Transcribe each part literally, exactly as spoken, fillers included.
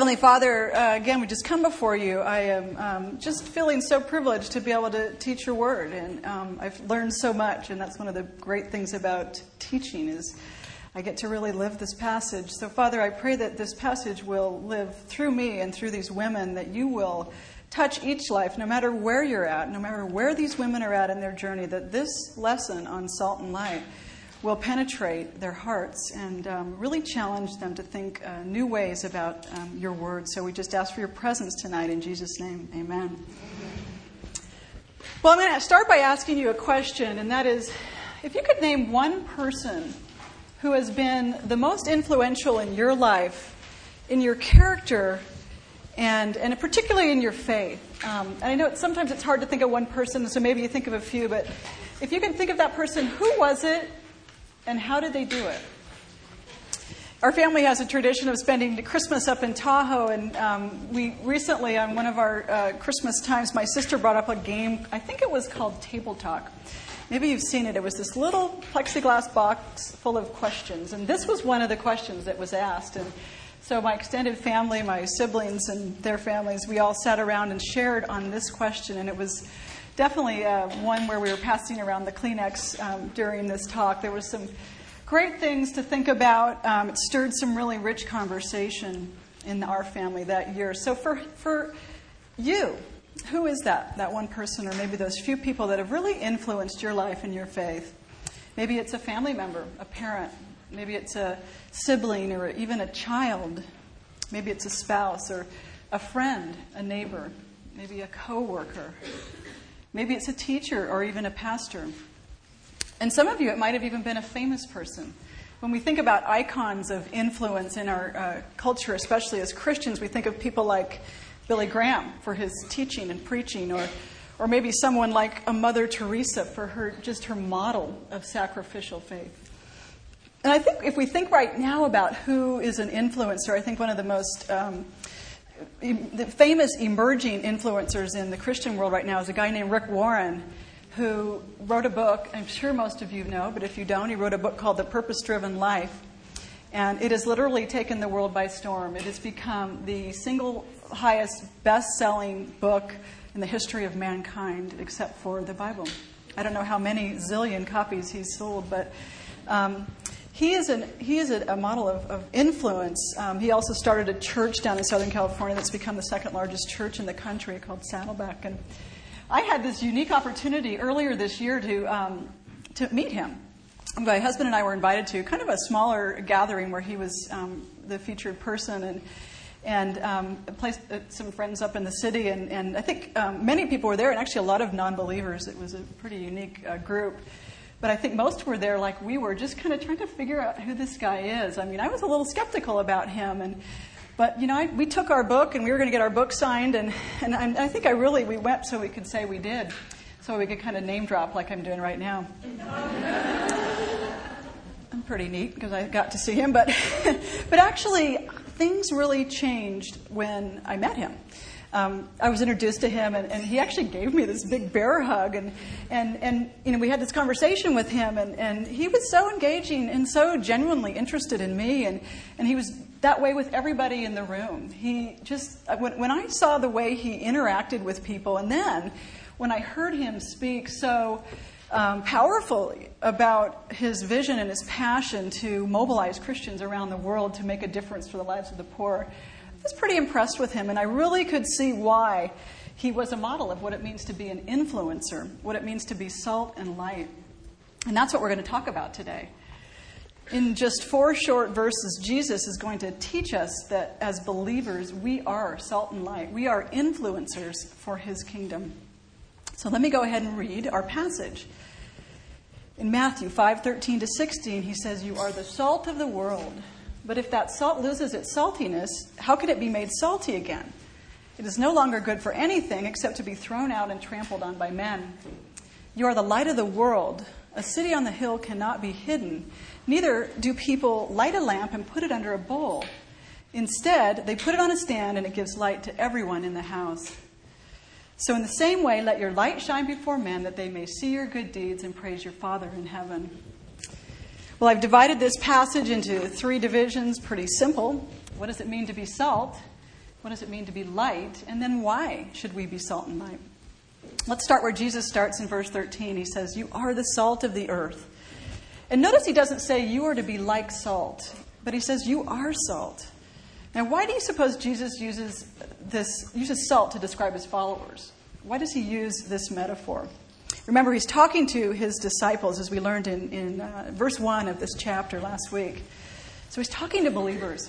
Heavenly Father, uh, again, we just come before you. I am um, just feeling so privileged to be able to teach your word. And um, I've learned so much, and that's one of the great things about teaching is I get to really live this passage. So, Father, I pray that this passage will live through me and through these women, that you will touch each life, no matter where you're at, no matter where these women are at in their journey, that this lesson on salt and light will penetrate their hearts and um, really challenge them to think uh, new ways about um, your word. So we just ask for your presence tonight in Jesus' name. Amen. Amen. Well, I'm going to start by asking you a question, and that is, if you could name one person who has been the most influential in your life, in your character, and, and particularly in your faith. Um, and I know it's, sometimes it's hard to think of one person, so maybe you think of a few, but if you can think of that person, who was it? And how did they do it? Our family has a tradition of spending Christmas up in Tahoe, and um, we recently, on one of our uh, Christmas times, my sister brought up a game, I think it was called Table Talk. Maybe you've seen it. It was this little plexiglass box full of questions, and this was one of the questions that was asked. And so my extended family, my siblings and their families, we all sat around and shared on this question, and it was definitely uh, one where we were passing around the Kleenex um, during this talk. There were some great things to think about. Um, it stirred some really rich conversation in our family that year. So for for you, who is that, that one person or maybe those few people that have really influenced your life and your faith? Maybe it's a family member, a parent. Maybe it's a sibling or even a child. Maybe it's a spouse or a friend, a neighbor, maybe a coworker. Maybe it's a teacher or even a pastor. And some of you, it might have even been a famous person. When we think about icons of influence in our uh, culture, especially as Christians, we think of people like Billy Graham for his teaching and preaching, or or maybe someone like a Mother Teresa for her just her model of sacrificial faith. And I think if we think right now about who is an influencer, I think one of the most um, the famous emerging influencers in the Christian world right now is a guy named Rick Warren, who wrote a book, I'm sure most of you know, but if you don't, he wrote a book called The Purpose-Driven Life. And it has literally taken the world by storm. It has become the single highest best-selling book in the history of mankind, except for the Bible. I don't know how many zillion copies he's sold, but um, He is, an, he is a, a model of, of influence. Um, he also started a church down in Southern California that's become the second largest church in the country called Saddleback. And I had this unique opportunity earlier this year to um, to meet him. My husband and I were invited to kind of a smaller gathering where he was um, the featured person, and and um, placed uh, some friends up in the city. And, and I think um, many people were there, and actually a lot of non-believers. It was a pretty unique uh, group. But I think most were there like we were, just kind of trying to figure out who this guy is. I mean, I was a little skeptical about him. and But, you know, I, we took our book, and we were going to get our book signed. And, and I, I think I really, we went so we could say we did. So we could kind of name drop like I'm doing right now. I'm pretty neat because I got to see him. But, but actually, things really changed when I met him. Um, I was introduced to him, and, and he actually gave me this big bear hug, and and and you know we had this conversation with him, and, and he was so engaging and so genuinely interested in me, and, and he was that way with everybody in the room. He just when when I saw the way he interacted with people, and then when I heard him speak so um, powerfully about his vision and his passion to mobilize Christians around the world to make a difference for the lives of the poor, I was pretty impressed with him, and I really could see why he was a model of what it means to be an influencer, what it means to be salt and light. And that's what we're going to talk about today. In just four short verses, Jesus is going to teach us that as believers, we are salt and light. We are influencers for his kingdom. So let me go ahead and read our passage. In Matthew five thirteen to sixteen, he says, "You are the salt of the world. But if that salt loses its saltiness, how can it be made salty again? It is no longer good for anything except to be thrown out and trampled on by men. You are the light of the world. A city on the hill cannot be hidden. Neither do people light a lamp and put it under a bowl. Instead, they put it on a stand, and it gives light to everyone in the house. So in the same way, let your light shine before men, that they may see your good deeds and praise your Father in heaven." Well, I've divided this passage into three divisions, pretty simple. What does it mean to be salt? What does it mean to be light? And then why should we be salt and light? Let's start where Jesus starts in verse thirteen. He says, you are the salt of the earth. And notice he doesn't say you are to be like salt, but he says you are salt. Now, why do you suppose Jesus uses this uses salt to describe his followers? Why does he use this metaphor? Remember, he's talking to his disciples, as we learned in, in uh, verse one of this chapter last week. So he's talking to believers.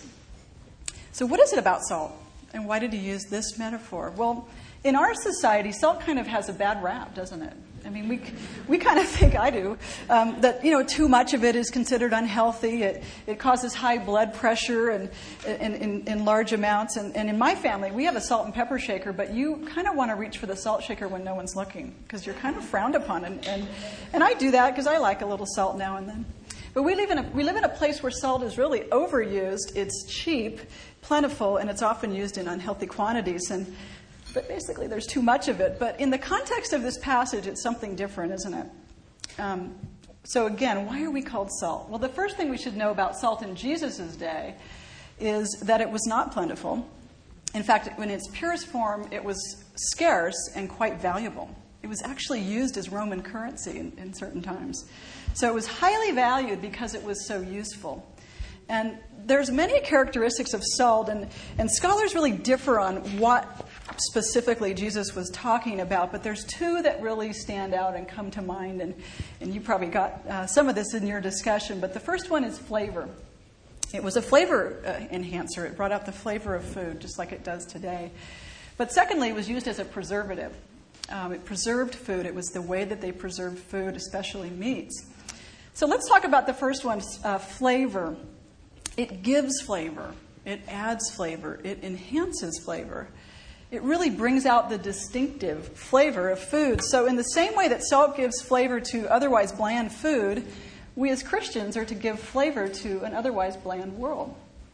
So what is it about salt? And why did he use this metaphor? Well, in our society, salt kind of has a bad rap, doesn't it? I mean, we we kind of think, I do, um, that, you know, too much of it is considered unhealthy. It it causes high blood pressure and in, in, in large amounts. And, and in my family, we have a salt and pepper shaker, but you kind of want to reach for the salt shaker when no one's looking because you're kind of frowned upon. And, and, and I do that because I like a little salt now and then. But we live in a we live in a place where salt is really overused. It's cheap, plentiful, and it's often used in unhealthy quantities. And but basically, there's too much of it. But in the context of this passage, it's something different, isn't it? Um, so again, why are we called salt? Well, the first thing we should know about salt in Jesus' day is that it was not plentiful. In fact, in its purest form, it was scarce and quite valuable. It was actually used as Roman currency in, in certain times. So it was highly valued because it was so useful. And there's many characteristics of salt, and, and scholars really differ on what specifically Jesus was talking about, but there's two that really stand out and come to mind, and, and you probably got uh, some of this in your discussion, but the first one is flavor. It was a flavor uh, enhancer. It brought out the flavor of food, just like it does today. But secondly, it was used as a preservative. Um, it preserved food. It was the way that they preserved food, especially meats. So let's talk about the first one, uh, flavor. It gives flavor. It adds flavor. It enhances flavor. It really brings out the distinctive flavor of food. So in the same way that salt gives flavor to otherwise bland food, we as Christians are to give flavor to an otherwise bland world.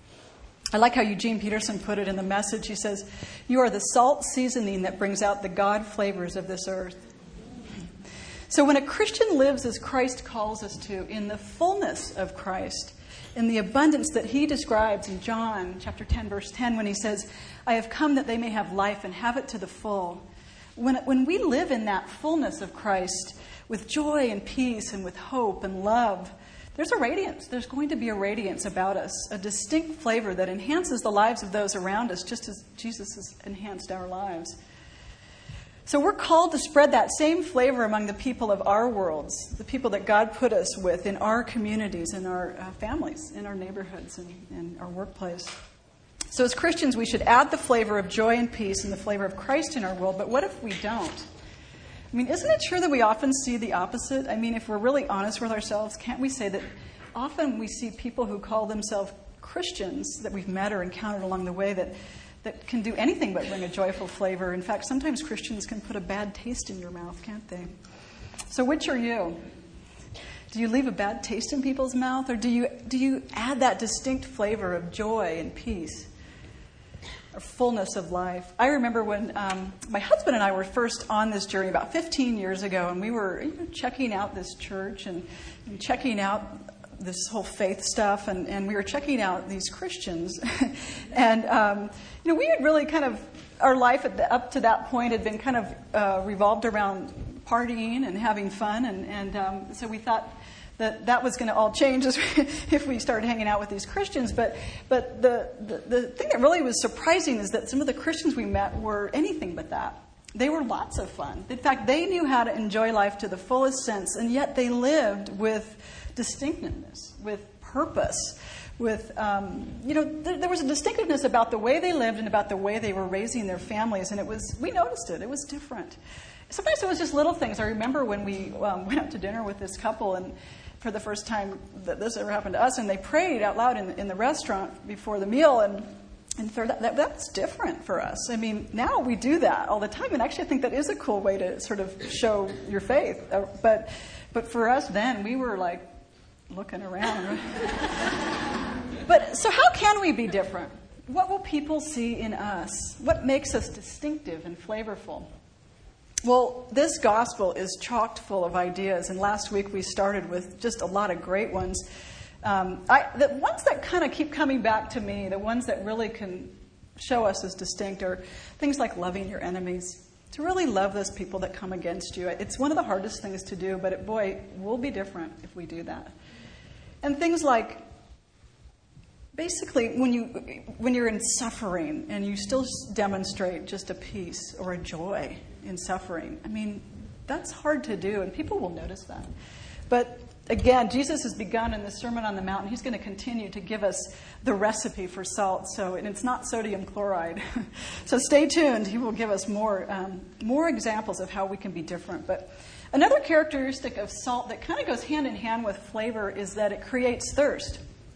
I like how Eugene Peterson put it in the Message. He says, you are the salt seasoning that brings out the God flavors of this earth. So when a Christian lives as Christ calls us to, in the fullness of Christ, in the abundance that he describes in John chapter ten, verse ten, when he says, I have come that they may have life and have it to the full. When, when we live in that fullness of Christ with joy and peace and with hope and love, there's a radiance. There's going to be a radiance about us, a distinct flavor that enhances the lives of those around us, just as Jesus has enhanced our lives. So we're called to spread that same flavor among the people of our worlds, the people that God put us with in our communities, in our uh, families, in our neighborhoods, and in our workplace. So as Christians, we should add the flavor of joy and peace and the flavor of Christ in our world. But what if we don't? I mean, isn't it true that we often see the opposite? I mean, if we're really honest with ourselves, can't we say that often we see people who call themselves Christians that we've met or encountered along the way that that can do anything but bring a joyful flavor. In fact, sometimes Christians can put a bad taste in your mouth, can't they? So which are you? Do you leave a bad taste in people's mouth, or do you do you add that distinct flavor of joy and peace, or fullness of life? I remember when um, my husband and I were first on this journey about fifteen years ago, and we were you know, checking out this church and, and checking out this whole faith stuff, and, and we were checking out these Christians. and, um, you know, we had really kind of, our life at the, up to that point had been kind of uh, revolved around partying and having fun. And, and um, so we thought that that was going to all change as we, if we started hanging out with these Christians. But but the, the, the thing that really was surprising is that some of the Christians we met were anything but that. They were lots of fun. In fact, they knew how to enjoy life to the fullest sense, and yet they lived with distinctiveness, with purpose, with, um, you know, th- there was a distinctiveness about the way they lived and about the way they were raising their families, and it was, we noticed it, it was different. Sometimes it was just little things. I remember when we um, went out to dinner with this couple, and for the first time that this ever happened to us, and they prayed out loud in, in the restaurant before the meal, and And for that, that, that's different for us. I mean, now we do that all the time, and actually I think that is a cool way to sort of show your faith. Uh, but but for us then, we were like looking around. But so how can we be different? What will people see in us? What makes us distinctive and flavorful? Well, this gospel is chocked full of ideas, and last week we started with just a lot of great ones. Um, I, the ones that kind of keep coming back to me, the ones that really can show us as distinct are things like loving your enemies. To really love those people that come against you. It's one of the hardest things to do, but it, boy, we'll be different if we do that. And things like, basically, when, you, when you're in suffering and you still demonstrate just a peace or a joy in suffering, I mean, that's hard to do, and people will notice that. But again, Jesus has begun in the Sermon on the Mount, and he's going to continue to give us the recipe for salt. So, and it's not sodium chloride. So stay tuned. He will give us more, um, more examples of how we can be different. But another characteristic of salt that kind of goes hand in hand with flavor is that it creates thirst.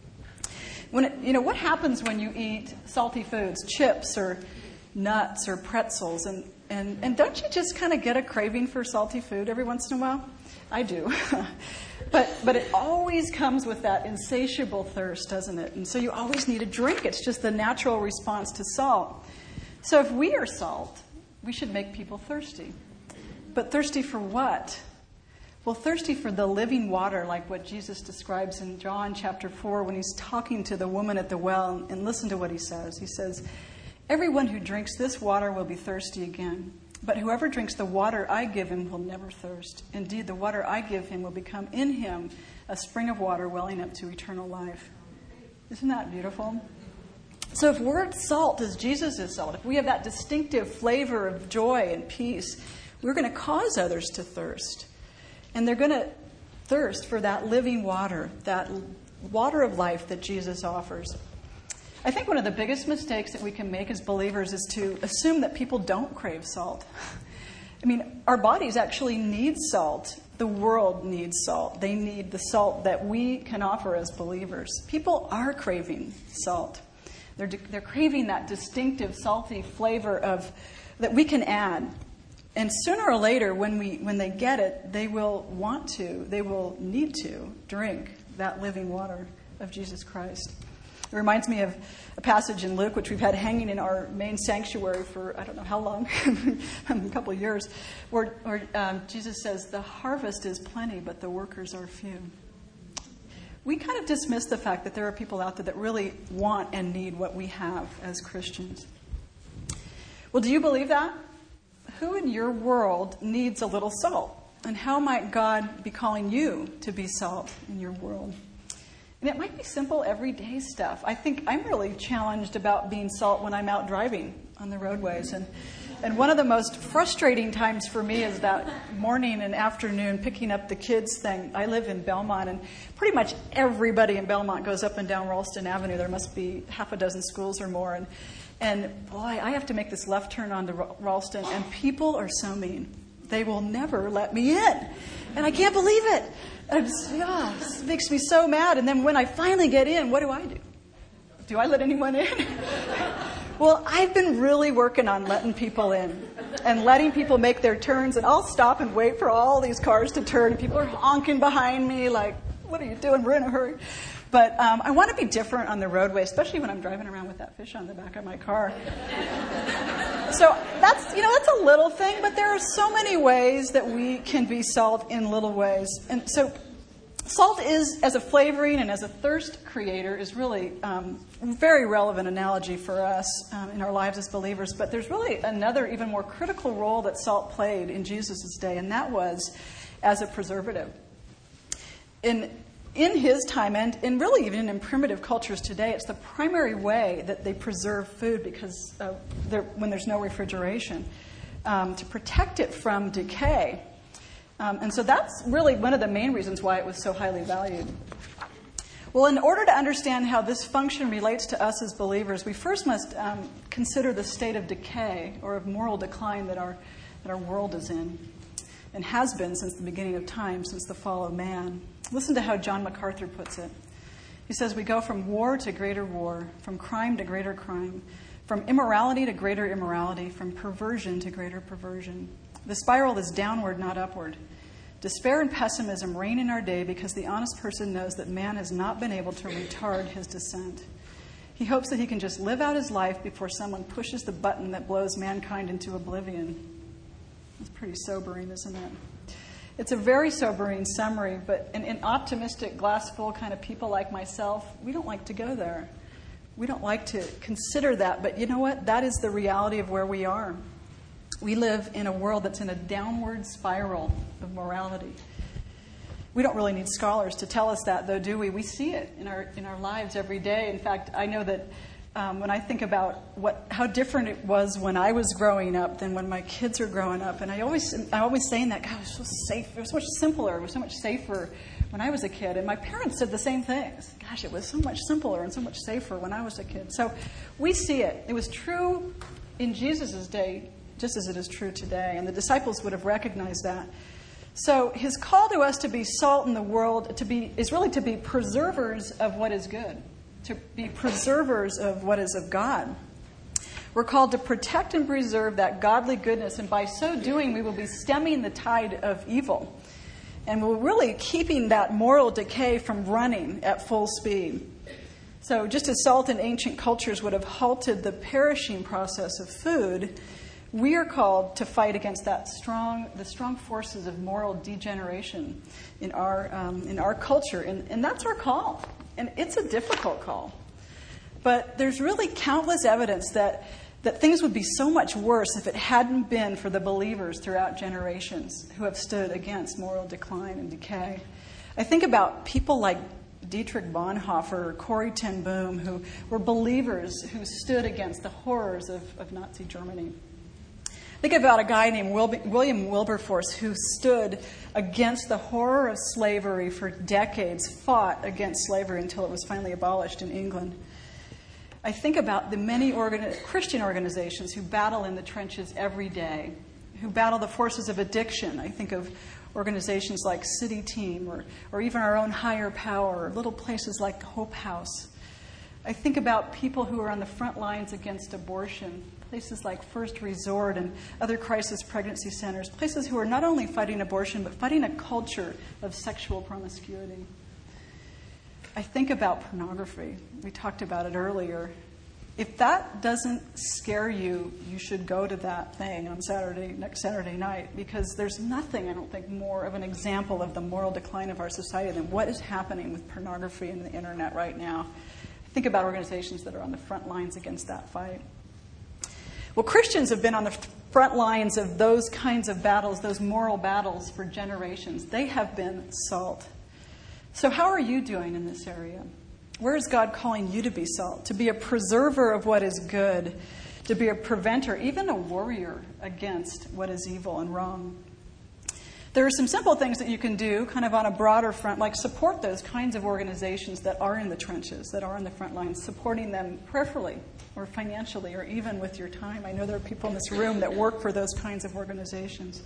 When it, you know, what happens when you eat salty foods, chips or nuts or pretzels, and, and, and don't you just kind of get a craving for salty food every once in a while? I do. But but it always comes with that insatiable thirst, doesn't it? And so you always need a drink. It's just the natural response to salt. So if we are salt, we should make people thirsty. But thirsty for what? Well, thirsty for the living water, like what Jesus describes in John chapter four when he's talking to the woman at the well. And listen to what he says. He says, "Everyone who drinks this water will be thirsty again. But whoever drinks the water I give him will never thirst. Indeed, the water I give him will become in him a spring of water welling up to eternal life." Isn't that beautiful? So if we're salt as Jesus is salt, if we have that distinctive flavor of joy and peace, we're going to cause others to thirst. And they're going to thirst for that living water, that water of life that Jesus offers. I think one of the biggest mistakes that we can make as believers is to assume that people don't crave salt. I mean, our bodies actually need salt. The world needs salt. They need the salt that we can offer as believers. People are craving salt. They're, they're craving that distinctive salty flavor of that we can add. And sooner or later, when we when they get it, they will want to, they will need to drink that living water of Jesus Christ. It reminds me of a passage in Luke, which we've had hanging in our main sanctuary for I don't know how long, a couple of years, where, where um, Jesus says, "The harvest is plenty, but the workers are few." We kind of dismiss the fact that there are people out there that really want and need what we have as Christians. Well, do you believe that? Who in your world needs a little salt? And how might God be calling you to be salt in your world? And it might be simple, everyday stuff. I think I'm really challenged about being salt when I'm out driving on the roadways. And and one of the most frustrating times for me is that morning and afternoon picking up the kids thing. I live in Belmont, and pretty much everybody in Belmont goes up and down Ralston Avenue. There must be half a dozen schools or more. And, and boy, I have to make this left turn onto Ralston, and people are so mean. They will never let me in. And I can't believe it. And it's, oh, this makes me so mad. And then when I finally get in, what do I do? Do I let anyone in? Well, I've been really working on letting people in and letting people make their turns. And I'll stop and wait for all these cars to turn. And people are honking behind me like, what are you doing? We're in a hurry. But um, I want to be different on the roadway, especially when I'm driving around with that fish on the back of my car. So that's, you know, that's a little thing, but there are so many ways that we can be salt in little ways. And so salt is, as a flavoring and as a thirst creator, is really um, a very relevant analogy for us um, in our lives as believers. But there's really another, even more critical role that salt played in Jesus' day, and that was as a preservative. In In his time, and, and really even in primitive cultures today, it's the primary way that they preserve food because uh, when there's no refrigeration, um, to protect it from decay. Um, and so that's really one of the main reasons why it was so highly valued. Well, in order to understand how this function relates to us as believers, we first must um, consider the state of decay or of moral decline that our, that our world is in and has been since the beginning of time, since the fall of man. Listen to how John MacArthur puts it. He says, "We go from war to greater war, from crime to greater crime, from immorality to greater immorality, from perversion to greater perversion. The spiral is downward, not upward. Despair and pessimism reign in our day because the honest person knows that man has not been able to retard his descent. He hopes that he can just live out his life before someone pushes the button that blows mankind into oblivion." That's pretty sobering, isn't it? It's a very sobering summary, but in, in optimistic, glass-full kind of people like myself, we don't like to go there. We don't like to consider that, but you know what? That is the reality of where we are. We live in a world that's in a downward spiral of morality. We don't really need scholars to tell us that, though, do we? We see it in our in our lives every day. In fact, I know that um, when I think about what how different it was when I was growing up than when my kids are growing up, and I always I always saying that, God, it was so safe. It was so much simpler. It was so much safer when I was a kid. And my parents said the same things. Gosh, it was so much simpler and so much safer when I was a kid. So we see it. It was true in Jesus' day, just as it is true today. And the disciples would have recognized that. So his call to us to be salt in the world to be is really to be preservers of what is good, to be preservers of what is of God. We're called to protect and preserve that godly goodness, and by so doing, we will be stemming the tide of evil. And we're really keeping that moral decay from running at full speed. So just as salt in ancient cultures would have halted the perishing process of food, we are called to fight against that strong, the strong forces of moral degeneration in our um, in our culture, and, and that's our call. And it's a difficult call, but there's really countless evidence that that things would be so much worse if it hadn't been for the believers throughout generations who have stood against moral decline and decay. I think about people like Dietrich Bonhoeffer or Corrie ten Boom, who were believers who stood against the horrors of, of Nazi Germany. Think about a guy named William Wilberforce who stood against the horror of slavery for decades, fought against slavery until it was finally abolished in England. I think about the many organi- Christian organizations who battle in the trenches every day, who battle the forces of addiction. I think of organizations like City Team or, or even our own Higher Power, or little places like Hope House. I think about people who are on the front lines against abortion, places like First Resort and other crisis pregnancy centers, places who are not only fighting abortion, but fighting a culture of sexual promiscuity. I think about pornography. We talked about it earlier. If that doesn't scare you, you should go to that thing on Saturday, next Saturday night, because there's nothing, I don't think, more of an example of the moral decline of our society than what is happening with pornography and the internet right now. Think about organizations that are on the front lines against that fight. Well, Christians have been on the front lines of those kinds of battles, those moral battles, for generations. They have been salt. So how are you doing in this area? Where is God calling you to be salt, to be a preserver of what is good, to be a preventer, even a warrior against what is evil and wrong? There are some simple things that you can do kind of on a broader front, like support those kinds of organizations that are in the trenches, that are in the front lines, supporting them prayerfully or financially or even with your time. I know there are people in this room that work for those kinds of organizations.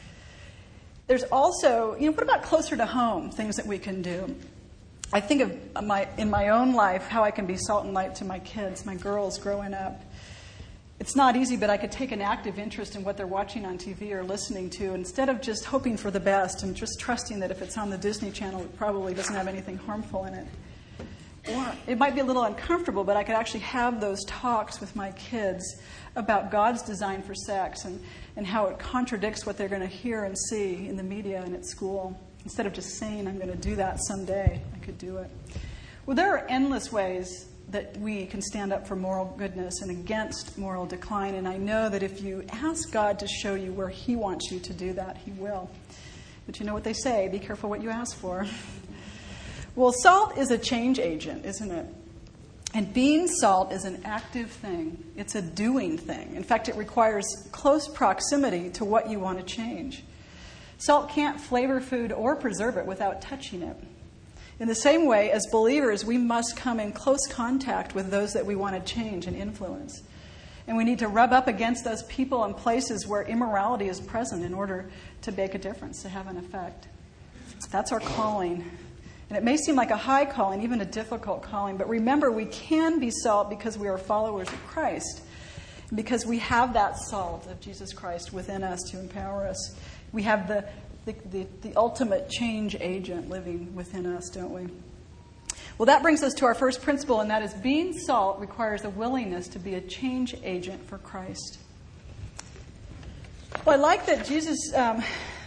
There's also, you know, what about closer to home, things that we can do? I think of my in my own life how I can be salt and light to my kids, my girls growing up. It's not easy, but I could take an active interest in what they're watching on T V or listening to instead of just hoping for the best and just trusting that if it's on the Disney Channel, it probably doesn't have anything harmful in it. Or it might be a little uncomfortable, but I could actually have those talks with my kids about God's design for sex and, and how it contradicts what they're going to hear and see in the media and at school. Instead of just saying, I'm going to do that someday, I could do it. Well, there are endless ways that we can stand up for moral goodness and against moral decline. And I know that if you ask God to show you where he wants you to do that, he will. But you know what they say, be careful what you ask for. Well, salt is a change agent, isn't it? And being salt is an active thing. It's a doing thing. In fact, it requires close proximity to what you want to change. Salt can't flavor food or preserve it without touching it. In the same way, as believers, we must come in close contact with those that we want to change and influence. And we need to rub up against those people and places where immorality is present in order to make a difference, to have an effect. That's our calling. And it may seem like a high calling, even a difficult calling, but remember, we can be salt because we are followers of Christ, because we have that salt of Jesus Christ within us to empower us. We have the The, the, the ultimate change agent living within us, don't we? Well, that brings us to our first principle, and that is being salt requires a willingness to be a change agent for Christ. Well, I like that Jesus um,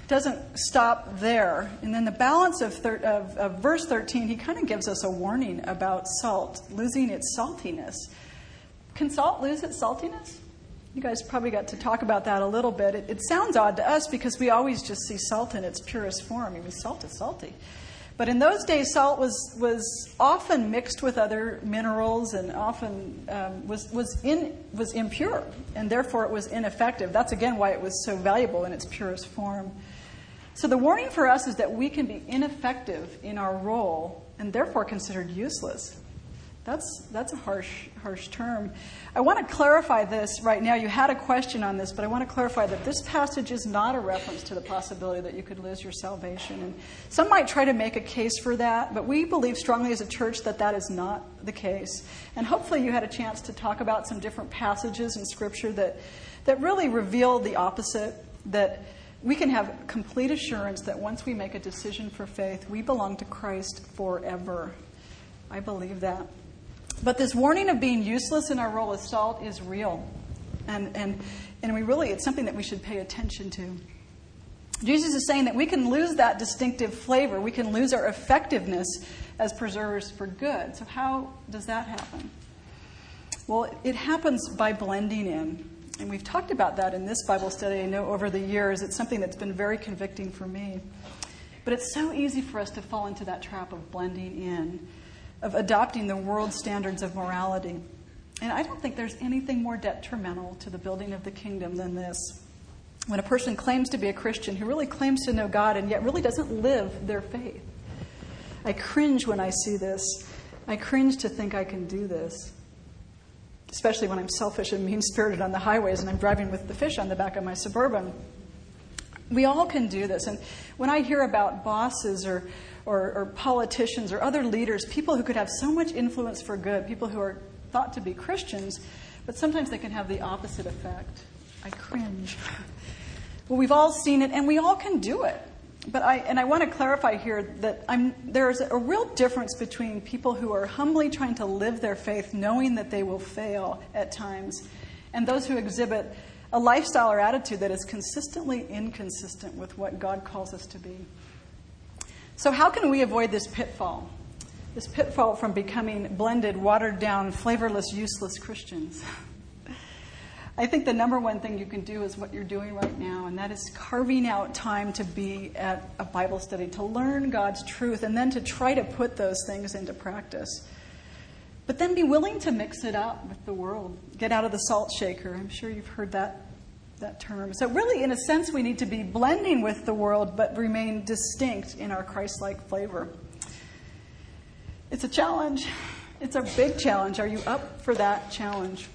doesn't stop there. And then the balance of, thir- of, of verse thirteen, he kind of gives us a warning about salt, losing its saltiness. Can salt lose its saltiness? You guys probably got to talk about that a little bit. It, it sounds odd to us because we always just see salt in its purest form. I mean, salt is salty. But in those days, salt was was often mixed with other minerals and often um, was was in was impure, and therefore it was ineffective. That's again why it was so valuable in its purest form. So the warning for us is that we can be ineffective in our role and therefore considered useless. That's that's a harsh harsh term. I want to clarify this right now. You had a question on this, but I want to clarify that this passage is not a reference to the possibility that you could lose your salvation. And some might try to make a case for that, but we believe strongly as a church that that is not the case. And hopefully you had a chance to talk about some different passages in Scripture that that really reveal the opposite, that we can have complete assurance that once we make a decision for faith, we belong to Christ forever. I believe that. But this warning of being useless in our role as salt is real. And, and, and we really, it's something that we should pay attention to. Jesus is saying that we can lose that distinctive flavor. We can lose our effectiveness as preservers for good. So how does that happen? Well, it happens by blending in. And we've talked about that in this Bible study. I know over the years it's something that's been very convicting for me. But it's so easy for us to fall into that trap of blending in, of adopting the world's standards of morality. And I don't think there's anything more detrimental to the building of the kingdom than this. When a person claims to be a Christian who really claims to know God and yet really doesn't live their faith. I cringe when I see this. I cringe to think I can do this. Especially when I'm selfish and mean-spirited on the highways and I'm driving with the fish on the back of my Suburban. We all can do this. And when I hear about bosses or Or, or politicians or other leaders, people who could have so much influence for good, people who are thought to be Christians, but sometimes they can have the opposite effect. I cringe. Well, we've all seen it, and we all can do it. But I and I want to clarify here that I'm, there is a real difference between people who are humbly trying to live their faith, knowing that they will fail at times, and those who exhibit a lifestyle or attitude that is consistently inconsistent with what God calls us to be. So how can we avoid this pitfall? This pitfall from becoming blended, watered down, flavorless, useless Christians? I think the number one thing you can do is what you're doing right now, and that is carving out time to be at a Bible study, to learn God's truth, and then to try to put those things into practice. But then be willing to mix it up with the world. Get out of the salt shaker. I'm sure you've heard that that term. So really, in a sense, we need to be blending with the world, but remain distinct in our Christ-like flavor. It's a challenge. It's a big challenge. Are you up for that challenge?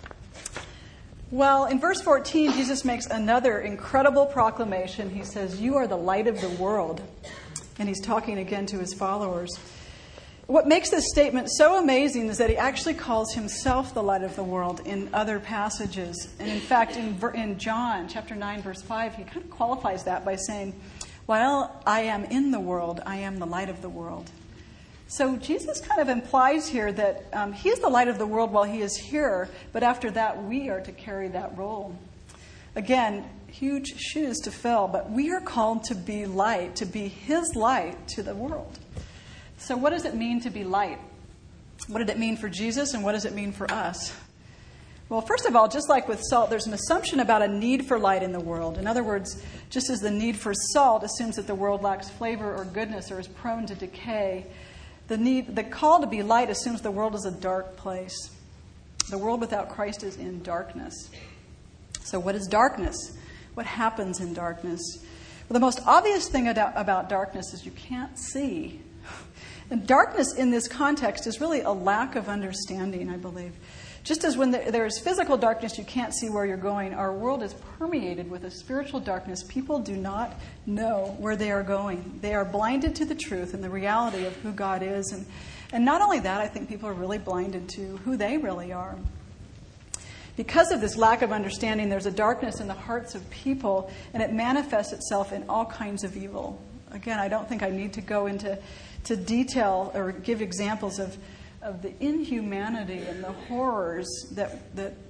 Well, in verse fourteen, Jesus makes another incredible proclamation. He says, "You are the light of the world." And he's talking again to his followers. What makes this statement so amazing is that he actually calls himself the light of the world in other passages. And in fact, in, in John chapter nine, verse five, he kind of qualifies that by saying, "While I am in the world, I am the light of the world." So Jesus kind of implies here that um, he is the light of the world while he is here, but after that, we are to carry that role. Again, huge shoes to fill, but we are called to be light, to be his light to the world. So what does it mean to be light? What did it mean for Jesus, and what does it mean for us? Well, first of all, just like with salt, there's an assumption about a need for light in the world. In other words, just as the need for salt assumes that the world lacks flavor or goodness or is prone to decay, the need, the call to be light assumes the world is a dark place. The world without Christ is in darkness. So what is darkness? What happens in darkness? Well, the most obvious thing about darkness is you can't see. And darkness in this context is really a lack of understanding, I believe. Just as when there is physical darkness, you can't see where you're going, our world is permeated with a spiritual darkness. People do not know where they are going. They are blinded to the truth and the reality of who God is. And, and not only that, I think people are really blinded to who they really are. Because of this lack of understanding, there's a darkness in the hearts of people, and it manifests itself in all kinds of evil. Again, I don't think I need to go into to detail or give examples of, of the inhumanity and the horrors that, that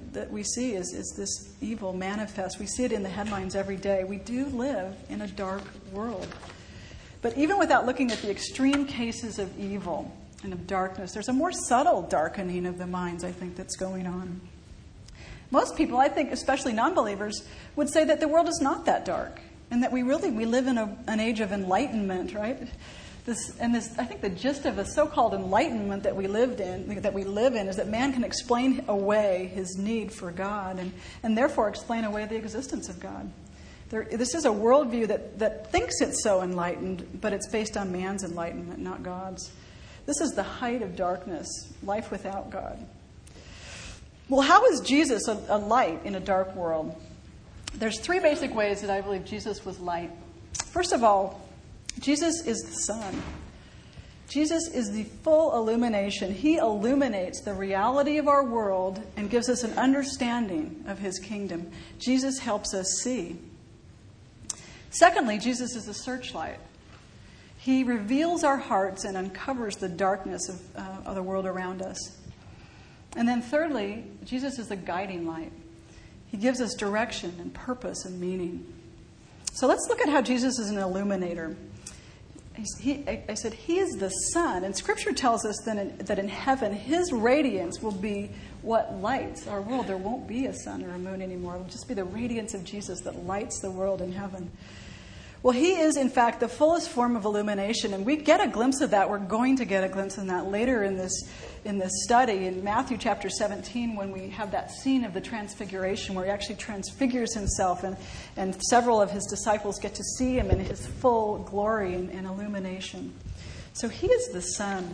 that we see is, is this evil manifest. We see it in the headlines every day. We do live in a dark world. But even without looking at the extreme cases of evil and of darkness, there's a more subtle darkening of the minds, I think, that's going on. Most people, I think, especially non-believers, would say that the world is not that dark, and that we really we live in a, an age of enlightenment, right? This, and this, I think the gist of the so-called enlightenment that we lived in, that we live in, is that man can explain away his need for God, and, and therefore explain away the existence of God. There, this is a worldview that, that thinks it's so enlightened, but it's based on man's enlightenment, not God's. This is the height of darkness, life without God. Well, how is Jesus a, a light in a dark world? There's three basic ways that I believe Jesus was light. First of all, Jesus is the sun. Jesus is the full illumination. He illuminates the reality of our world and gives us an understanding of his kingdom. Jesus helps us see. Secondly, Jesus is the searchlight. He reveals our hearts and uncovers the darkness of, uh, of the world around us. And then thirdly, Jesus is the guiding light. He gives us direction and purpose and meaning. So let's look at how Jesus is an illuminator. He, I, I said he is the sun, and Scripture tells us that in, that in heaven his radiance will be what lights our world. There won't be a sun or a moon anymore. It will just be the radiance of Jesus that lights the world in heaven. Well, he is, in fact, the fullest form of illumination, and we get a glimpse of that. We're going to get a glimpse of that later in this in this study in Matthew chapter seventeen, when we have that scene of the transfiguration where he actually transfigures himself, and, and several of his disciples get to see him in his full glory and, and illumination. So he is the sun.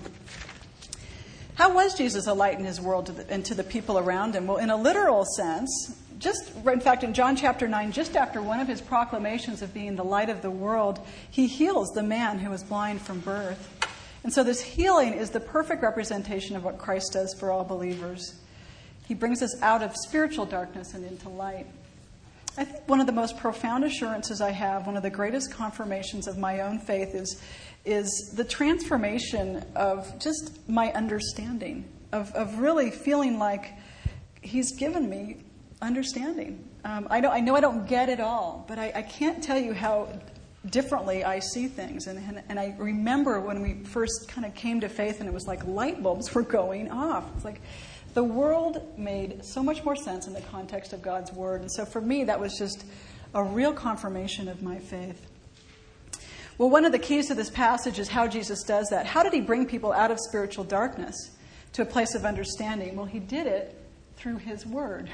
How was Jesus a light in his world to the, and to the people around him? Well, in a literal sense, just in fact, in John chapter nine, just after one of his proclamations of being the light of the world, he heals the man who was blind from birth. And so this healing is the perfect representation of what Christ does for all believers. He brings us out of spiritual darkness and into light. I think one of the most profound assurances I have, one of the greatest confirmations of my own faith is, is the transformation of just my understanding, of, of really feeling like he's given me understanding. Um, I, know, I know I don't get it all, but I, I can't tell you how differently I see things. And, and, and I remember when we first kind of came to faith, and it was like light bulbs were going off. It's like the world made so much more sense in the context of God's Word. And so for me, that was just a real confirmation of my faith. Well, one of the keys to this passage is how Jesus does that. How did he bring people out of spiritual darkness to a place of understanding? Well, he did it through his Word.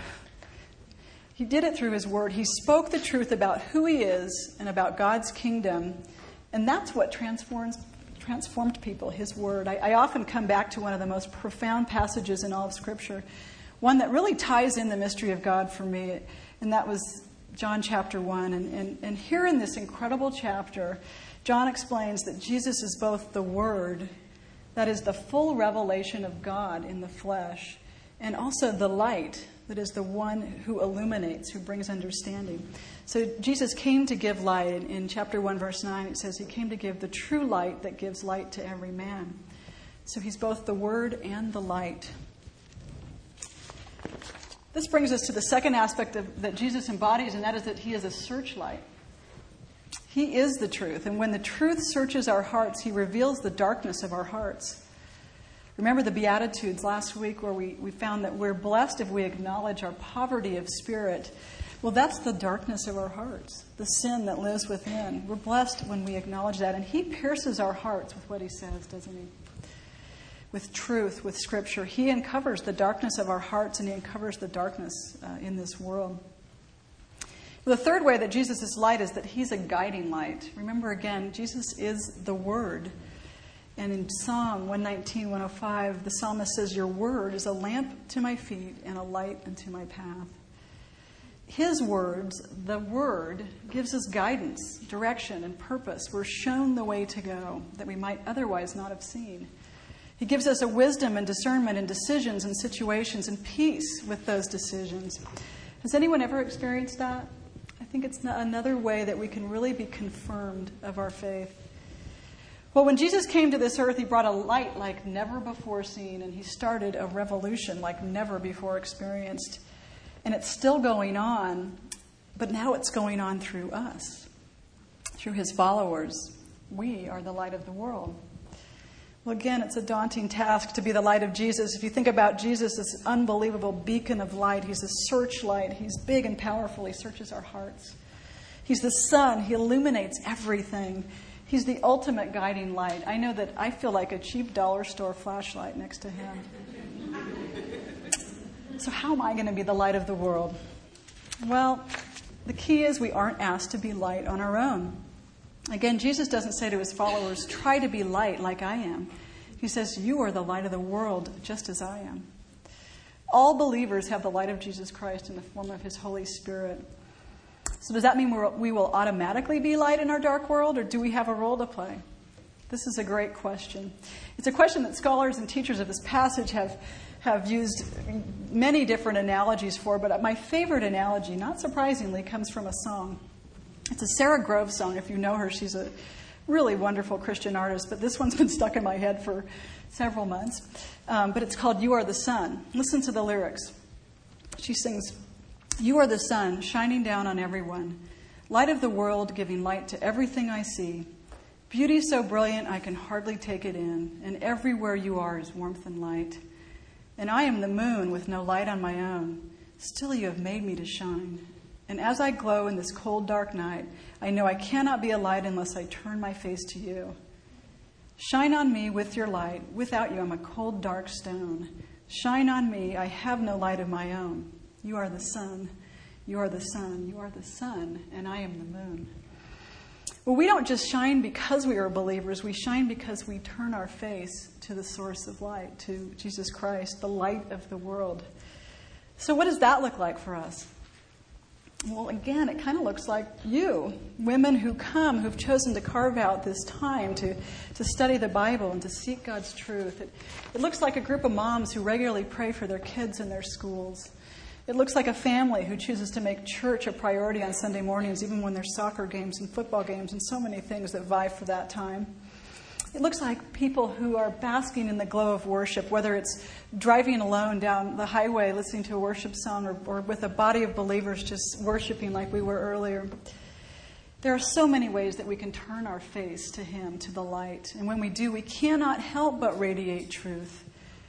He did it through his Word. He spoke the truth about who he is and about God's kingdom. And that's what transforms, transformed people, his Word. I, I often come back to one of the most profound passages in all of Scripture, one that really ties in the mystery of God for me. And that was John chapter one. And, and, and here in this incredible chapter, John explains that Jesus is both the Word, that is the full revelation of God in the flesh, and also the light, that is the one who illuminates, who brings understanding. So Jesus came to give light. In chapter one, verse nine, it says he came to give the true light that gives light to every man. So he's both the Word and the light. This brings us to the second aspect of, that Jesus embodies, and that is that he is a searchlight. He is the truth. And when the truth searches our hearts, he reveals the darkness of our hearts. Remember the Beatitudes last week, where we, we found that we're blessed if we acknowledge our poverty of spirit. Well, that's the darkness of our hearts, the sin that lives within. We're blessed when we acknowledge that. And he pierces our hearts with what he says, doesn't he? With truth, with Scripture. He uncovers the darkness of our hearts, and he uncovers the darkness uh, in this world. The third way that Jesus is light is that he's a guiding light. Remember again, Jesus is the Word. And in Psalm one nineteen, one oh five, the psalmist says, your word is a lamp to my feet and a light unto my path. His words, the Word, gives us guidance, direction, and purpose. We're shown the way to go that we might otherwise not have seen. He gives us a wisdom and discernment in decisions and situations and peace with those decisions. Has anyone ever experienced that? I think it's another way that we can really be confirmed of our faith. Well, when Jesus came to this earth, he brought a light like never before seen, and he started a revolution like never before experienced. And it's still going on, but now it's going on through us, through his followers. We are the light of the world. Well, again, it's a daunting task to be the light of Jesus. If you think about Jesus, this unbelievable beacon of light, he's a searchlight. He's big and powerful. He searches our hearts. He's the sun. He illuminates everything. He's the ultimate guiding light. I know that I feel like a cheap dollar store flashlight next to him. So how am I going to be the light of the world? Well, the key is we aren't asked to be light on our own. Again, Jesus doesn't say to his followers, try to be light like I am. He says, you are the light of the world just as I am. All believers have the light of Jesus Christ in the form of his Holy Spirit. So does that mean we're, we will automatically be light in our dark world, or do we have a role to play? This is a great question. It's a question that scholars and teachers of this passage have, have used many different analogies for, but my favorite analogy, not surprisingly, comes from a song. It's a Sarah Grove song. If you know her, she's a really wonderful Christian artist, but this one's been stuck in my head for several months. Um, but it's called You Are the Sun. Listen to the lyrics. She sings, you are the sun shining down on everyone, light of the world giving light to everything I see. Beauty so brilliant I can hardly take it in, and everywhere you are is warmth and light. And I am the moon with no light on my own. Still you have made me to shine. And as I glow in this cold, dark night, I know I cannot be a light unless I turn my face to you. Shine on me with your light. Without you, I'm a cold, dark stone. Shine on me. I have no light of my own. You are the sun. You are the sun. You are the sun. And I am the moon. Well, we don't just shine because we are believers. We shine because we turn our face to the source of light, to Jesus Christ, the light of the world. So what does that look like for us? Well, again, it kind of looks like you, women who come, who've chosen to carve out this time to, to study the Bible and to seek God's truth. It, it looks like a group of moms who regularly pray for their kids in their schools. It looks like a family who chooses to make church a priority on Sunday mornings, even when there's soccer games and football games and so many things that vie for that time. It looks like people who are basking in the glow of worship, whether it's driving alone down the highway listening to a worship song or, or with a body of believers just worshiping like we were earlier. There are so many ways that we can turn our face to him, to the light. And when we do, we cannot help but radiate truth.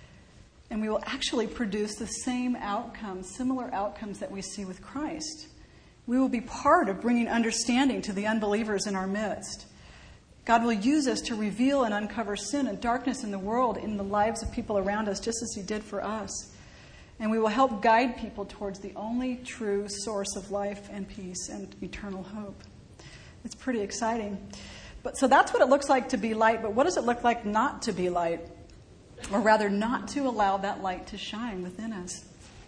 And we will actually produce the same outcomes, similar outcomes that we see with Christ. We will be part of bringing understanding to the unbelievers in our midst. God will use us to reveal and uncover sin and darkness in the world, in the lives of people around us, just as he did for us. And we will help guide people towards the only true source of life and peace and eternal hope. It's pretty exciting. But so that's what it looks like to be light. But what does it look like not to be light? Or rather, not to allow that light to shine within us.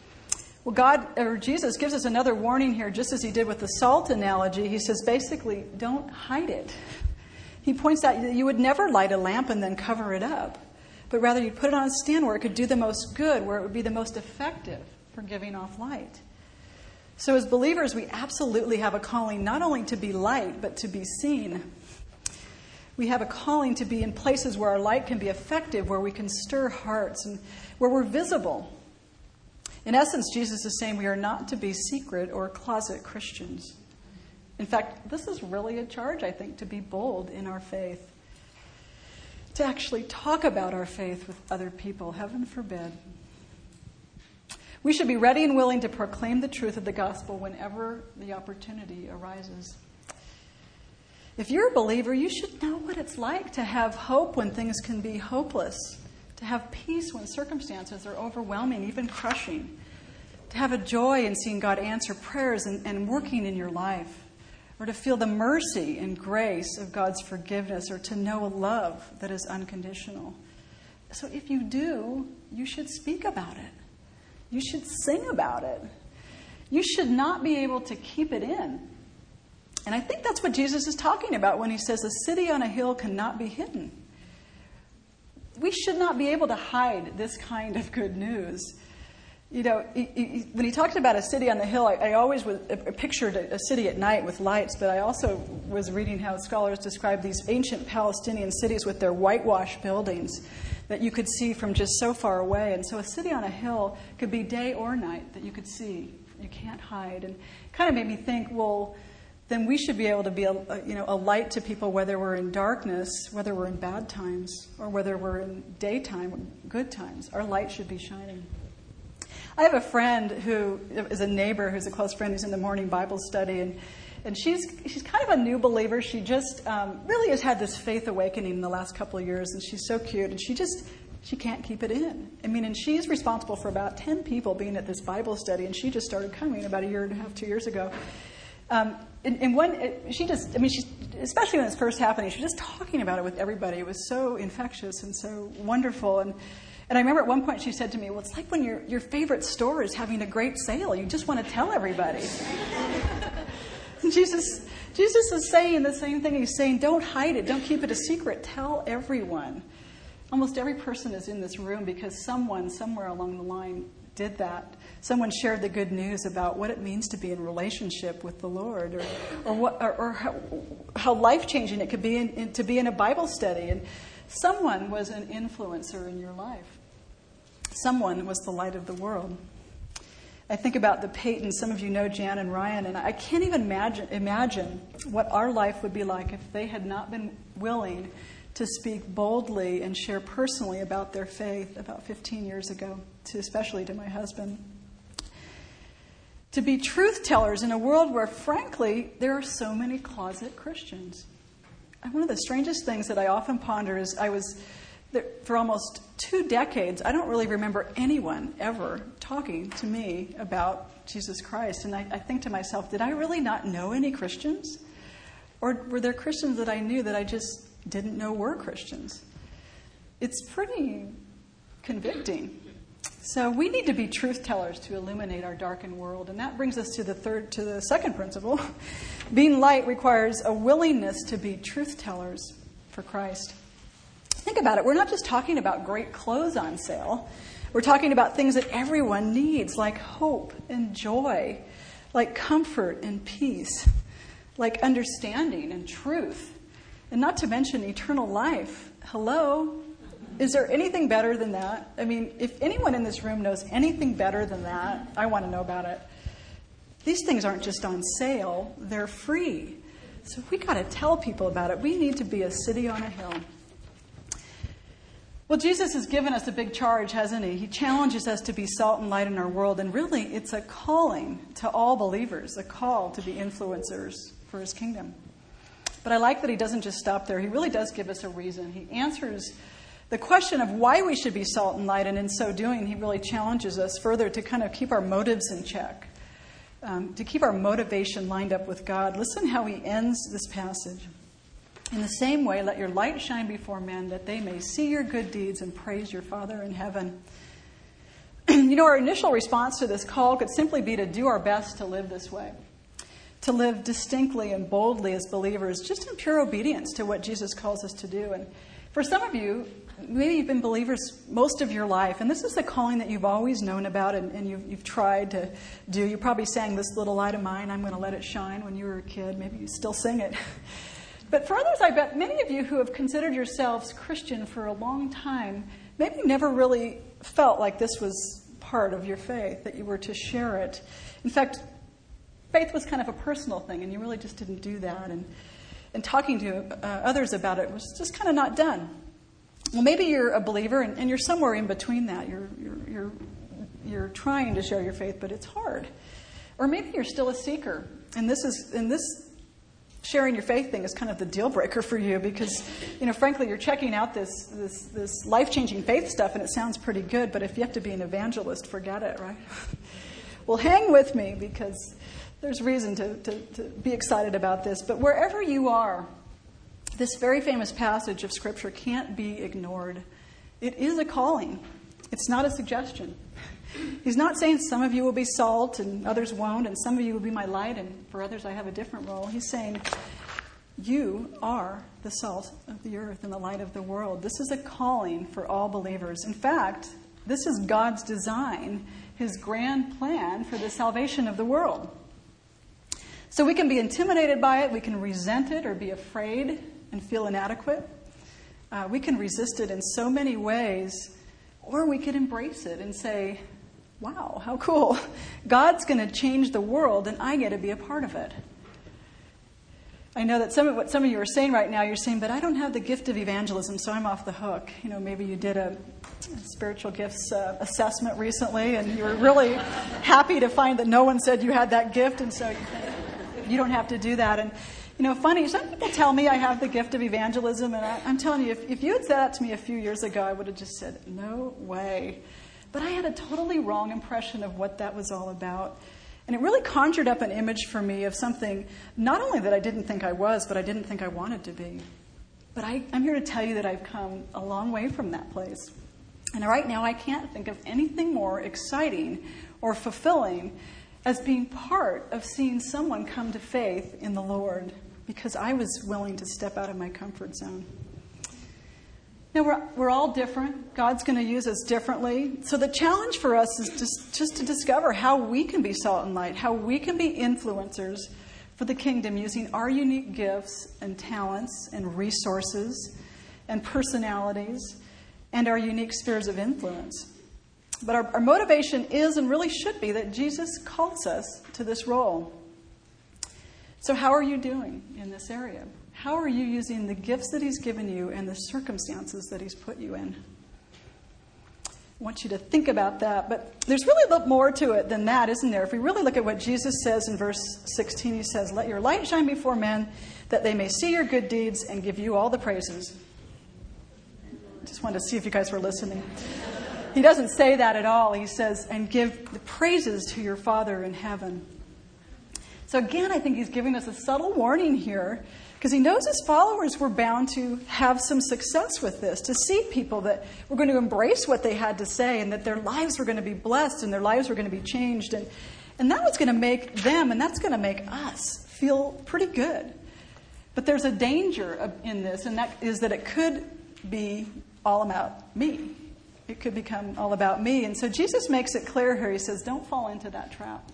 Well, God, or Jesus gives us another warning here, just as he did with the salt analogy. He says, basically, don't hide it. He points out that you would never light a lamp and then cover it up, but rather you'd put it on a stand where it could do the most good, where it would be the most effective for giving off light. So as believers, we absolutely have a calling not only to be light, but to be seen. We have a calling to be in places where our light can be effective, where we can stir hearts, and where we're visible. In essence, Jesus is saying we are not to be secret or closet Christians. In fact, this is really a charge, I think, to be bold in our faith. To actually talk about our faith with other people, heaven forbid. We should be ready and willing to proclaim the truth of the gospel whenever the opportunity arises. If you're a believer, you should know what it's like to have hope when things can be hopeless, to have peace when circumstances are overwhelming, even crushing, to have a joy in seeing God answer prayers and, and working in your life, or to feel the mercy and grace of God's forgiveness, or to know a love that is unconditional. So if you do, you should speak about it. You should sing about it. You should not be able to keep it in. And I think that's what Jesus is talking about when he says a city on a hill cannot be hidden. We should not be able to hide this kind of good news. You know, he, he, when he talked about a city on the hill, I, I always was, uh, pictured a, a city at night with lights, but I also was reading how scholars describe these ancient Palestinian cities with their whitewashed buildings that you could see from just so far away. And so a city on a hill could be day or night that you could see you can't hide. And it kind of made me think, well, then we should be able to be a, a, you know, a light to people, whether we're in darkness, whether we're in bad times, or whether we're in daytime or good times. Our light should be shining. I have a friend who is a neighbor who's a close friend who's in the morning Bible study, and and she's she's kind of a new believer. She just um, really has had this faith awakening in the last couple of years, and she's so cute, and she just she can't keep it in. I mean, and she's responsible for about ten people being at this Bible study, and she just started coming about a year and a half, two years ago. Um, and, and one, it, she just, I mean, she's, especially when it's first happening, she was just talking about it with everybody. It was so infectious and so wonderful. And and I remember at one point she said to me, well, it's like when your, your favorite store is having a great sale. You just want to tell everybody. And Jesus, Jesus is saying the same thing. He's saying, don't hide it. Don't keep it a secret. Tell everyone. Almost every person is in this room because someone, somewhere along the line, did that. Someone shared the good news about what it means to be in relationship with the Lord, or or, what, or, or how, how life-changing it could be in, in, to be in a Bible study. And someone was an influencer in your life. Someone was the light of the world. I think about the Peytons. Some of you know Jan and Ryan, and I can't even imagine, imagine what our life would be like if they had not been willing to speak boldly and share personally about their faith about fifteen years ago, to especially to my husband. To be truth tellers in a world where, frankly, there are so many closet Christians. And one of the strangest things that I often ponder is I was, there, for almost two decades, I don't really remember anyone ever talking to me about Jesus Christ. And I, I think to myself, did I really not know any Christians? Or were there Christians that I knew that I just didn't know were Christians? It's pretty convicting. So we need to be truth tellers to illuminate our darkened world. And that brings us to the third, to the second principle. Being light requires a willingness to be truth tellers for Christ. Think about it. We're not just talking about great clothes on sale. We're talking about things that everyone needs, like hope and joy, like comfort and peace, like understanding and truth, and not to mention eternal life. Hello? Is there anything better than that? I mean, if anyone in this room knows anything better than that, I want to know about it. These things aren't just on sale, they're free. So we got to tell people about it. We need to be a city on a hill. Well, Jesus has given us a big charge, hasn't he? He challenges us to be salt and light in our world, and really it's a calling to all believers, a call to be influencers for his kingdom. But I like that he doesn't just stop there. He really does give us a reason. He answers the question of why we should be salt and light, and in so doing, he really challenges us further to kind of keep our motives in check, um, to keep our motivation lined up with God. Listen how he ends this passage. In the same way, let your light shine before men, that they may see your good deeds and praise your Father in heaven. You know, our initial response to this call could simply be to do our best to live this way, to live distinctly and boldly as believers, just in pure obedience to what Jesus calls us to do. And for some of you, maybe you've been believers most of your life, and this is the calling that you've always known about and, and you've, you've tried to do. You probably sang This Little Light of Mine, I'm Going to Let It Shine, when you were a kid. Maybe you still sing it. But for others, I bet many of you who have considered yourselves Christian for a long time, maybe never really felt like this was part of your faith, that you were to share it. In fact, faith was kind of a personal thing, and you really just didn't do that. And, and talking to uh, others about it was just kind of not done. Well, maybe you're a believer, and, and you're somewhere in between that. You're, you're, you're, you're trying to share your faith, but it's hard. Or maybe you're still a seeker, and this is, and this sharing your faith thing is kind of the deal breaker for you because, you know, frankly, you're checking out this this this life-changing faith stuff, and it sounds pretty good, but if you have to be an evangelist, forget it, right? Well, hang with me because there's reason to, to, to be excited about this. But wherever you are, this very famous passage of Scripture can't be ignored. It is a calling. It's not a suggestion. He's not saying some of you will be salt and others won't, and some of you will be my light, and for others I have a different role. He's saying you are the salt of the earth and the light of the world. This is a calling for all believers. In fact, this is God's design, his grand plan for the salvation of the world. So we can be intimidated by it, we can resent it or be afraid and feel inadequate. Uh, we can resist it in so many ways, or we could embrace it and say, wow, how cool. God's going to change the world, and I get to be a part of it. I know that some of what some of you are saying right now, you're saying, but I don't have the gift of evangelism, so I'm off the hook. You know, maybe you did a spiritual gifts uh, assessment recently, and you were really happy to find that no one said you had that gift, and so you, you don't have to do that. And, you know, funny, some people tell me I have the gift of evangelism, and I, I'm telling you, if, if you had said that to me a few years ago, I would have just said, no way. But I had a totally wrong impression of what that was all about. And it really conjured up an image for me of something, not only that I didn't think I was, but I didn't think I wanted to be. But I, I'm here to tell you that I've come a long way from that place. And right now I can't think of anything more exciting or fulfilling as being part of seeing someone come to faith in the Lord, because I was willing to step out of my comfort zone. Now, we're, we're all different. God's going to use us differently. So the challenge for us is just, just to discover how we can be salt and light, how we can be influencers for the kingdom using our unique gifts and talents and resources and personalities and our unique spheres of influence. But our, our motivation is and really should be that Jesus calls us to this role. So how are you doing in this area? How are you using the gifts that he's given you and the circumstances that he's put you in? I want you to think about that. But there's really a lot more to it than that, isn't there? If we really look at what Jesus says in verse sixteen, he says, "Let your light shine before men, that they may see your good deeds and give you all the praises." Just wanted to see if you guys were listening. He doesn't say that at all. He says, "And give the praises to your Father in heaven." So again, I think he's giving us a subtle warning here, because he knows his followers were bound to have some success with this, to see people that were going to embrace what they had to say and that their lives were going to be blessed and their lives were going to be changed. And, and that was going to make them, and that's going to make us, feel pretty good. But there's a danger in this, and that is that it could be all about me. It could become all about me. And so Jesus makes it clear here. He says, don't fall into that trap.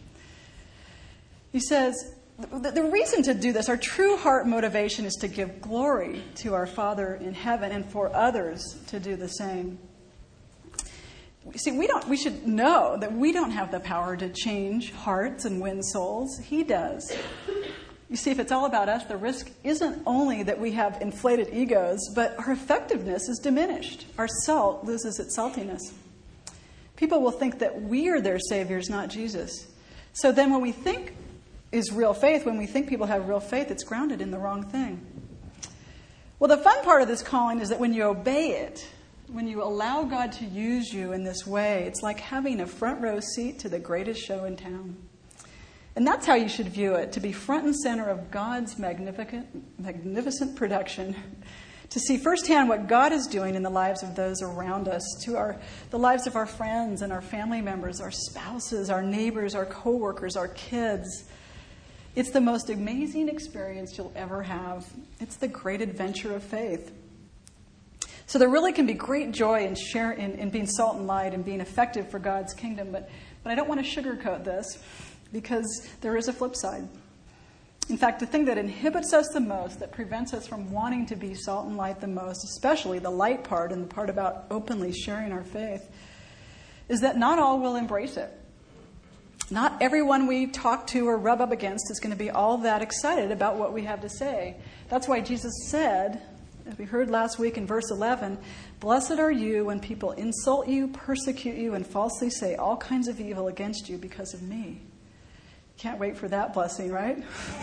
He says, the, the reason to do this, our true heart motivation, is to give glory to our Father in heaven and for others to do the same. See, we don't. We should know that we don't have the power to change hearts and win souls. He does. You see, if it's all about us, the risk isn't only that we have inflated egos, but our effectiveness is diminished. Our salt loses its saltiness. People will think that we are their saviors, not Jesus. So then when we think is real faith, when we think people have real faith, it's grounded in the wrong thing. Well, the fun part of this calling is that when you obey it, when you allow God to use you in this way, it's like having a front row seat to the greatest show in town. And that's how you should view it, to be front and center of God's magnificent, magnificent production, to see firsthand what God is doing in the lives of those around us, to our the lives of our friends and our family members, our spouses, our neighbors, our coworkers, our kids. It's the most amazing experience you'll ever have. It's the great adventure of faith. So there really can be great joy in, share, in, in being salt and light and being effective for God's kingdom. But, but I don't want to sugarcoat this, because there is a flip side. In fact, the thing that inhibits us the most, that prevents us from wanting to be salt and light the most, especially the light part and the part about openly sharing our faith, is that not all will embrace it. Not everyone we talk to or rub up against is going to be all that excited about what we have to say. That's why Jesus said, as we heard last week in verse eleven, "Blessed are you when people insult you, persecute you, and falsely say all kinds of evil against you because of me." Can't wait for that blessing, right?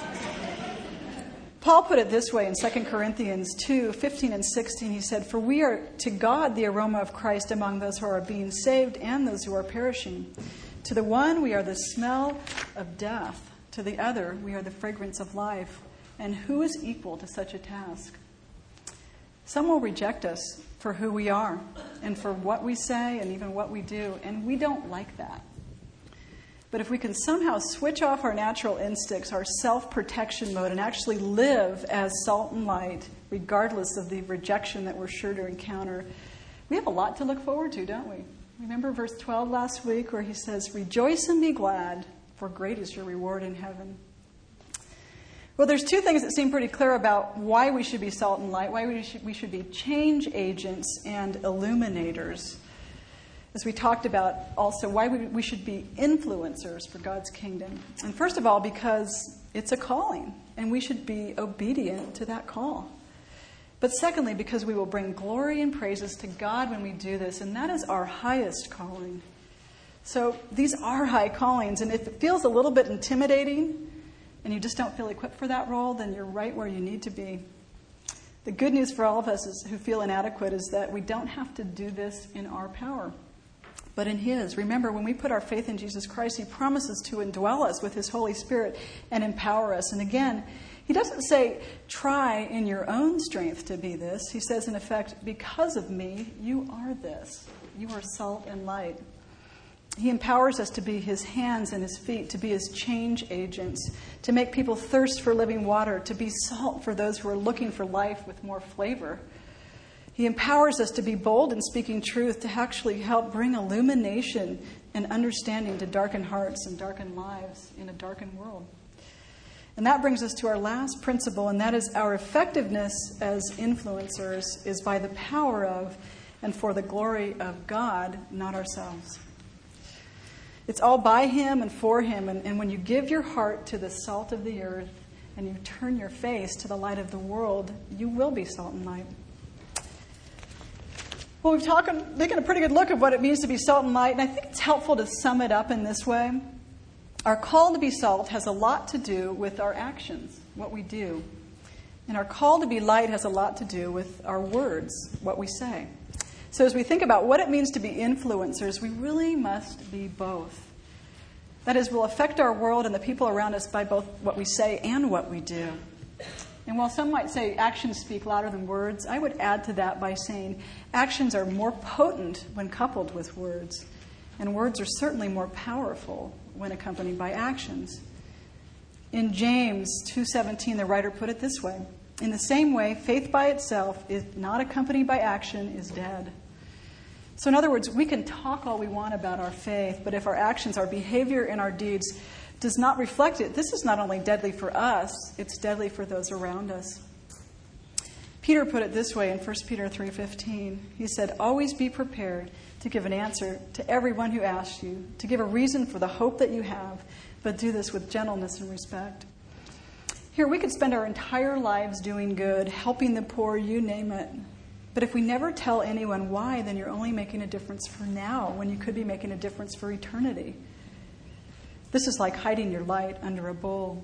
Paul put it this way in Second Corinthians two, fifteen and sixteen. He said, "For we are to God the aroma of Christ among those who are being saved and those who are perishing. To the one we are the smell of death. To the other we are the fragrance of life. And who is equal to such a task?" Some will reject us for who we are and for what we say and even what we do. And we don't like that. But if we can somehow switch off our natural instincts, our self-protection mode, and actually live as salt and light, regardless of the rejection that we're sure to encounter, we have a lot to look forward to, don't we? Remember verse twelve last week where he says, "Rejoice and be glad, for great is your reward in heaven." Well, there's two things that seem pretty clear about why we should be salt and light, why we should, we should be change agents and illuminators. as we talked about also why we, we should be influencers for God's kingdom. And first of all, because it's a calling, and we should be obedient to that call. But secondly, because we will bring glory and praises to God when we do this, and that is our highest calling. So these are high callings, and if it feels a little bit intimidating, and you just don't feel equipped for that role, then you're right where you need to be. The good news for all of us is, who feel inadequate is that we don't have to do this in our power, but in His. Remember, when we put our faith in Jesus Christ, He promises to indwell us with His Holy Spirit and empower us. And again, He doesn't say, try in your own strength to be this. He says, in effect, because of me, you are this. You are salt and light. He empowers us to be His hands and His feet, to be His change agents, to make people thirst for living water, to be salt for those who are looking for life with more flavor. He empowers us to be bold in speaking truth, to actually help bring illumination and understanding to darkened hearts and darkened lives in a darkened world. And that brings us to our last principle, and that is our effectiveness as influencers is by the power of and for the glory of God, not ourselves. It's all by Him and for Him. And, and when you give your heart to the salt of the earth and you turn your face to the light of the world, you will be salt and light. Well, we've talked, taken a pretty good look at what it means to be salt and light, and I think it's helpful to sum it up in this way. Our call to be salt has a lot to do with our actions, what we do. And our call to be light has a lot to do with our words, what we say. So as we think about what it means to be influencers, we really must be both. That is, we'll affect our world and the people around us by both what we say and what we do. And while some might say actions speak louder than words, I would add to that by saying actions are more potent when coupled with words. And words are certainly more powerful when accompanied by actions. In James two seventeen, the writer put it this way: in the same way, faith by itself, if not accompanied by action, is dead. So in other words, we can talk all we want about our faith, but if our actions, our behavior, and our deeds does not reflect it, this is not only deadly for us, it's deadly for those around us. Peter put it this way in First Peter three fifteen. He said, always be prepared to give an answer to everyone who asks you, to give a reason for the hope that you have, but do this with gentleness and respect. Here, we could spend our entire lives doing good, helping the poor, you name it. But if we never tell anyone why, then you're only making a difference for now, when you could be making a difference for eternity. This is like hiding your light under a bowl.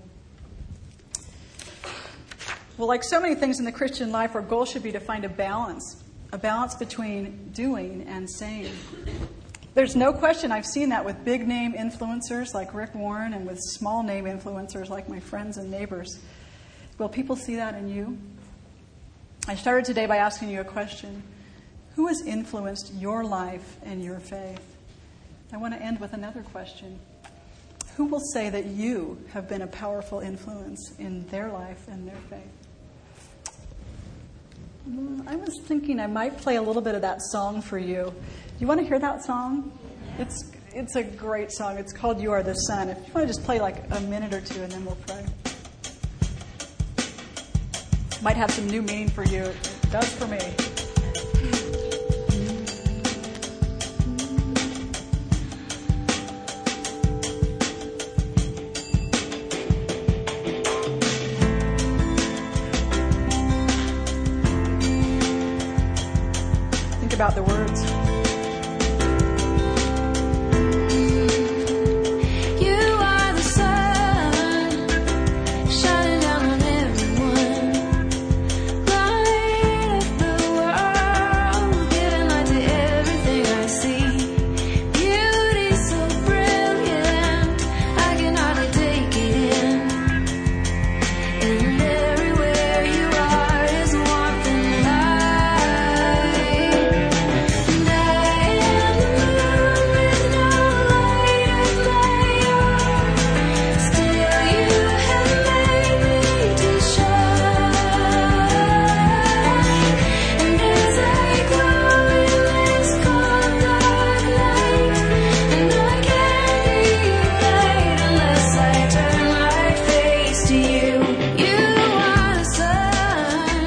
Well, like so many things in the Christian life, our goal should be to find a balance, a balance between doing and saying. There's no question I've seen that with big name influencers like Rick Warren and with small name influencers like my friends and neighbors. Will people see that in you? I started today by asking you a question. Who has influenced your life and your faith? I want to end with another question. Who will say that you have been a powerful influence in their life and their faith? I was thinking I might play a little bit of that song for you. Do you want to hear that song? It's it's a great song. It's called You Are the Sun. If you want to just play like a minute or two and then we'll pray. Might have some new meaning for you. It does for me. Think about the words.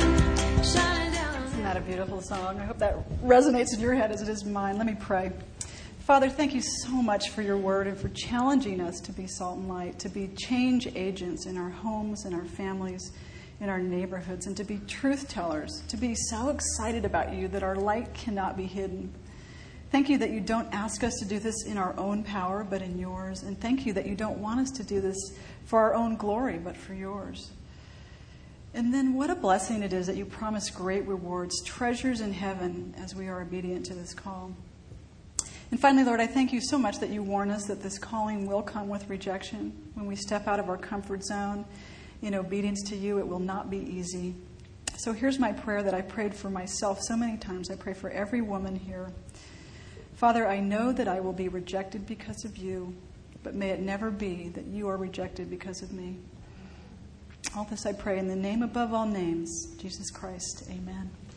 Resonates in your head as it is mine. Let me pray. Father, thank you so much for your word and for challenging us to be salt and light, to be change agents in our homes, in our families, in our neighborhoods, and to be truth tellers, to be so excited about you that our light cannot be hidden. Thank you that you don't ask us to do this in our own power, but in yours. And thank you that you don't want us to do this for our own glory, but for yours. And then what a blessing it is that you promise great rewards, treasures in heaven, as we are obedient to this call. And finally, Lord, I thank you so much that you warn us that this calling will come with rejection. When we step out of our comfort zone in obedience to you, it will not be easy. So here's my prayer that I prayed for myself so many times. I pray for every woman here. Father, I know that I will be rejected because of you, but may it never be that you are rejected because of me. All this I pray in the name above all names, Jesus Christ. Amen.